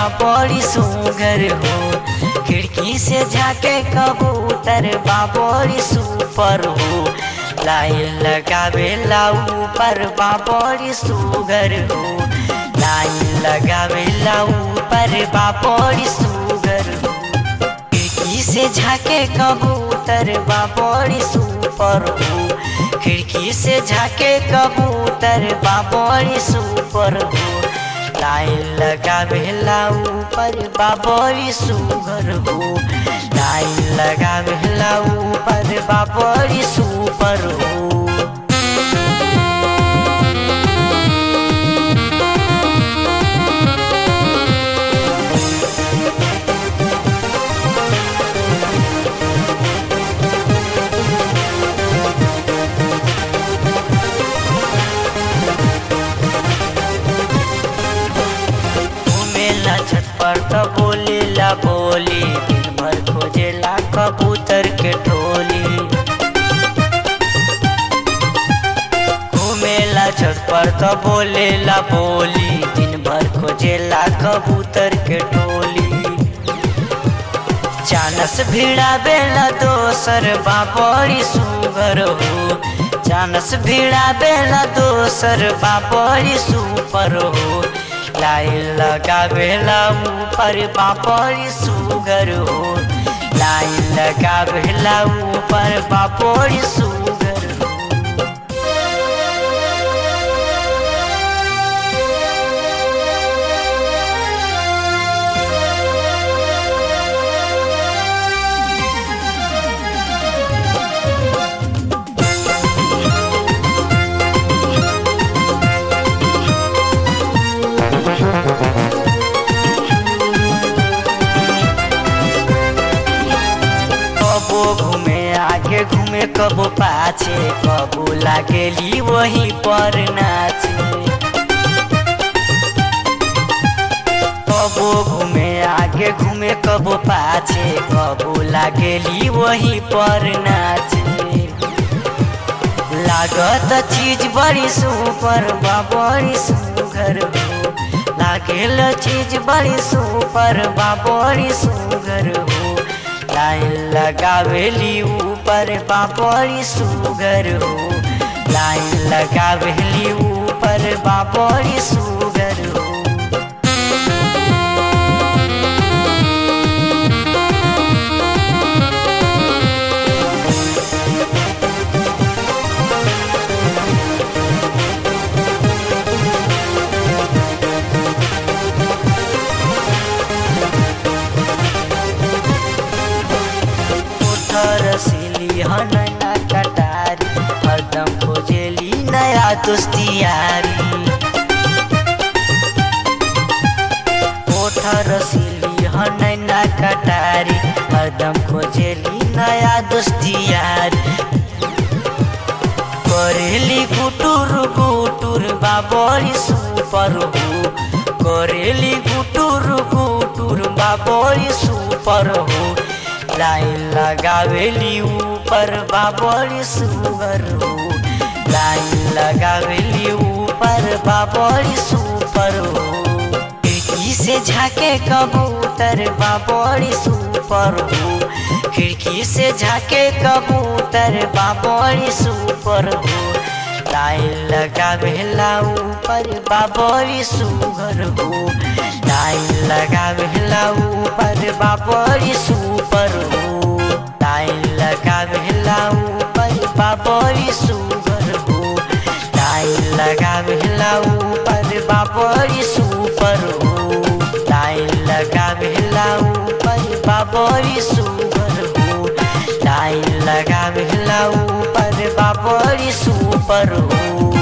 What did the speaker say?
बड़ी सुगर हो। खिड़की से झाके कबूतर बड़ी सुपर हो। लाइन लगावेला ऊपर बड़ी सुगर हो। लाइन लगावेला ऊपर बड़ी सुगर हो। खिड़की से झाके कबूतर बड़ी सुपर हो। खिड़की से झाके कबूतर बड़ी सुपर हो। लाइन लगावेला ऊपर बड़ी सुगर हो। लाइन लगावेला ऊपर बड़ी सुपर हो। छत पर तो बोलेला बोली, दिन भर खोजेला कबूतर के टोली। घूमेला छत पर तो बोलेला बोली, दिन भर खोजेला कबूतर के टोली। चानस भिड़ावेला दोसर बड़ी सुगर हो। चानस भिड़ावेला दोसर बड़ी सुपर हो। लाइन लगावेला ऊपर बड़ी सुगर हो। लाइन लगावेला ऊपर बड़ी सुगर हो। कबो घूमे आगे घूमे कबो पाछे, कबो लागेली वही पर नाचे। कबो घूमे आगे घूमे कबो पाछे, कबो लागेली वही पर नाचे। लागत चीज बड़ी सुपर बड़ी सुगर हो। लागेल चीज बड़ी सुपर बड़ी सुगर हो। लाइन लगावेली ऊपर बड़ी सुगर हो। लाइन लगावेली ऊपर बड़ी सुगर हो। रसीली नैना कटारी, हरदम खोजेली नया दोस्तियारी। ओठ रसीली नैना कटारी, हरदम खोजेली नया दोस्तियारी। करेली गुटुर गुटुर बड़ी सुपर हो। करेली गुटुर गुटुर बड़ी सुपर हो। लाइन लगावेली ऊपर बड़ी सुगर हो। लाइन लगावेली ऊपर बड़ी सुपर हो। खिड़की से झाके कबूतर बड़ी सुपर हो। खिड़की से झाके कबूतर बड़ी सुपर हो। लाइन लगावेला ऊपर बड़ी सुगर हो। लाइन लगावेला ऊपर बड़ी सुपर हो। लाइन लगावेला ऊपर बड़ी सुगर हो। लाइन लगावेला ऊपर बड़ी सुपर हो। लाइन लगावेला ऊपर बड़ी सुगर हो। लाइन लगावेला ऊपर बड़ी सुपर हो।